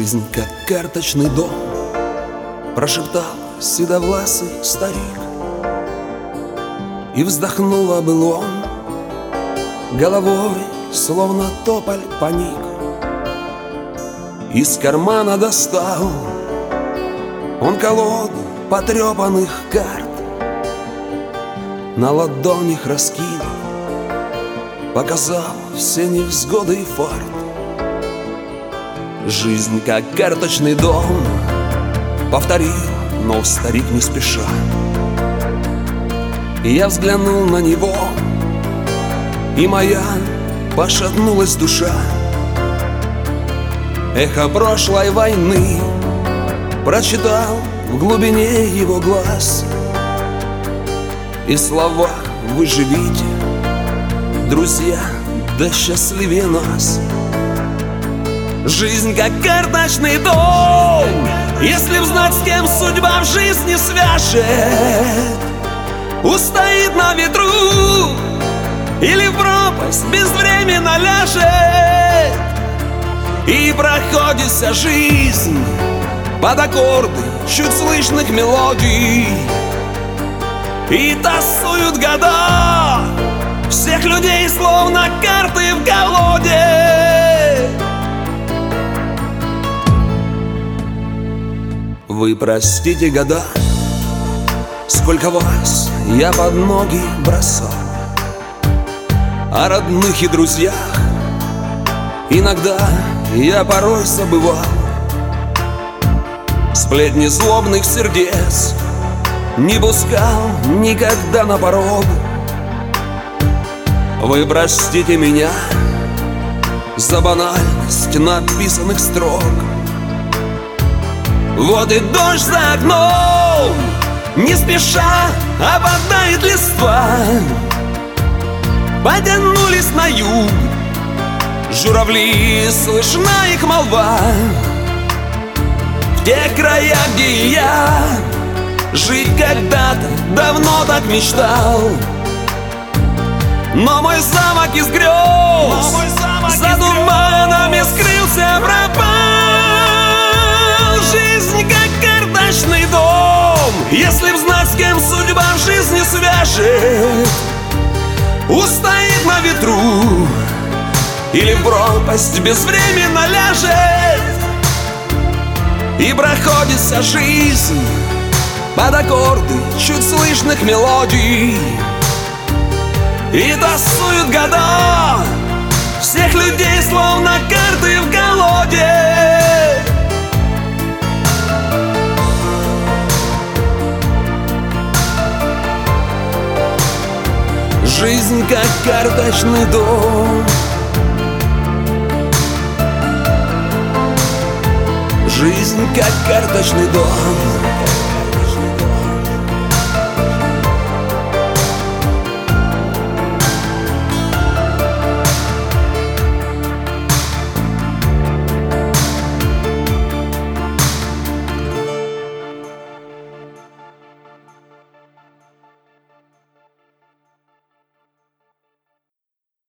Жизнь, как карточный дом, прошептал седовласый старик. И вздохнул о былом, головой, словно тополь, поник. Из кармана достал он колоду потрепанных карт, на ладонях раскинул, показал все невзгоды и фарт. Жизнь, как карточный дом, повторил, но старик не спеша. И я взглянул на него, и моя пошатнулась душа. Эхо прошлой войны прочитал в глубине его глаз. И слова «Вы живите, друзья, да счастливее нас». Жизнь, как карточный дом, если б знать, с кем судьба в жизни свяжет, устоит на ветру или в пропасть безвременно ляжет. И проходит вся жизнь под аккорды чуть слышных мелодий, и тасуют года всех людей, словно карты в колоде. Вы простите года, сколько вас я под ноги бросал, о родных и друзьях иногда я порой забывал. Сплетни злобных сердец не пускал никогда на порог. Вы простите меня за банальность написанных строк. Вот и дождь за окном, не спеша опадает листва. Потянулись на юг журавли, слышна их молва. В тех краях, где я жить когда-то давно так мечтал. Но мой замок из грез за туманами скрылся, пропал. Жизнь, как карточный дом, если б знать, с кем судьба в жизни свяжет, устоит на ветру или в пропасть безвременно ляжет. И проходит вся жизнь под аккорды чуть слышных мелодий, и тасуют года всех людей, словно карты в колоде. Жизнь, как карточный дом. Жизнь, как карточный дом.